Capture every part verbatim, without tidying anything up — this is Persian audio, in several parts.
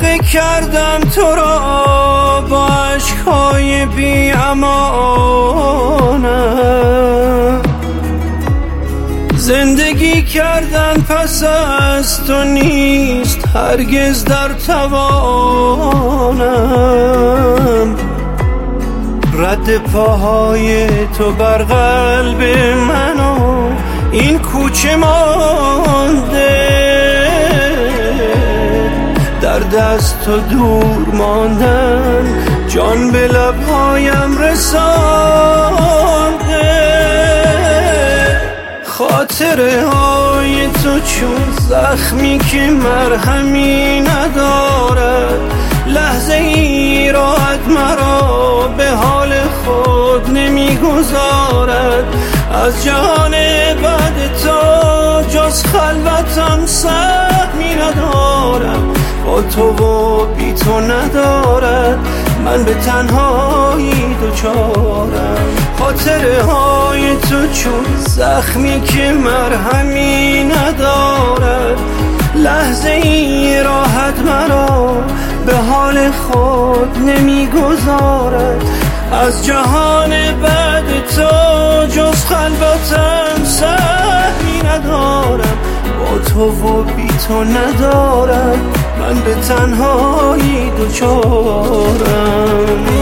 خسته کردم تو را با عشقهای بی امانم، زندگی کردن پس از تو نیست هرگز در توانم. رد پاهای تو بر قلب من و این کوچه مانده، در دست تو دور ماندن جان به لبهایم رسانده. خاطره های تو چون زخمی که مرهمی ندارد، لحظه ای راحت مرا به حال خود نمیگذارد. از جهان بعد تو جز خلوتم سهمی ندارم، با تو و بی تو ندارد من به تنهایی دوچارم. خاطره های تو چون زخمی که مرهمی ندارد، لحظه ای راحت مرا به حال خود نمیگذارد. از جهان بعد تو جز خلوتم سهمی ندارم، با تو و بی تو ندارم من به تنهایی دوچارم.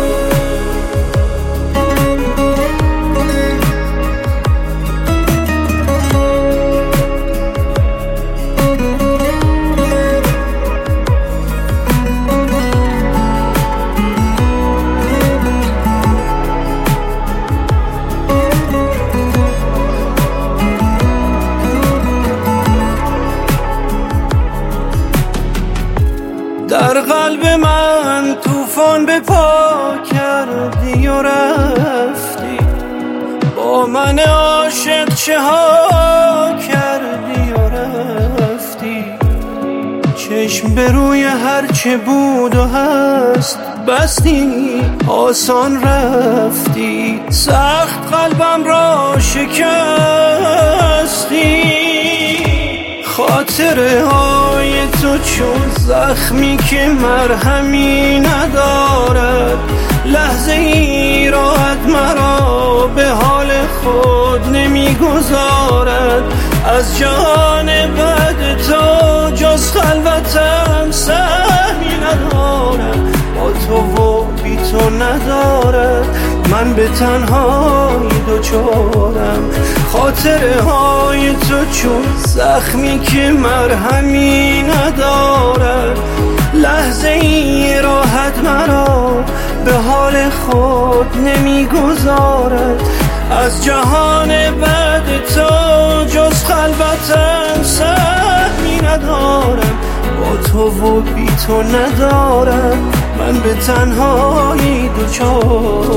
در قلب من طوفان به پا کردی و رفتی، با من عاشق چه ها کردی و رفتی. چشم به روی هرچه بود و هست بستی، آسان رفتی، سخت قلبم را شکستی. خاطره های تو چون زخمی که مرهمی ندارد، لحظه ای راحت مرا به حال خود نمیگذارد. از جهان بعد تو جز خلوتم سهمی ندارم، با تو و بی تو ندارد من به تنهایی دوچارم. خاطره های تو چون زخمی که مرهمی ندارد، لحظه ای راحت مرا به حال خود نمیگذارد. از جهان بعد تو جز خلوتم سهمی ندارم، با تو و بی تو ندارم من به تنهایی دوچارم.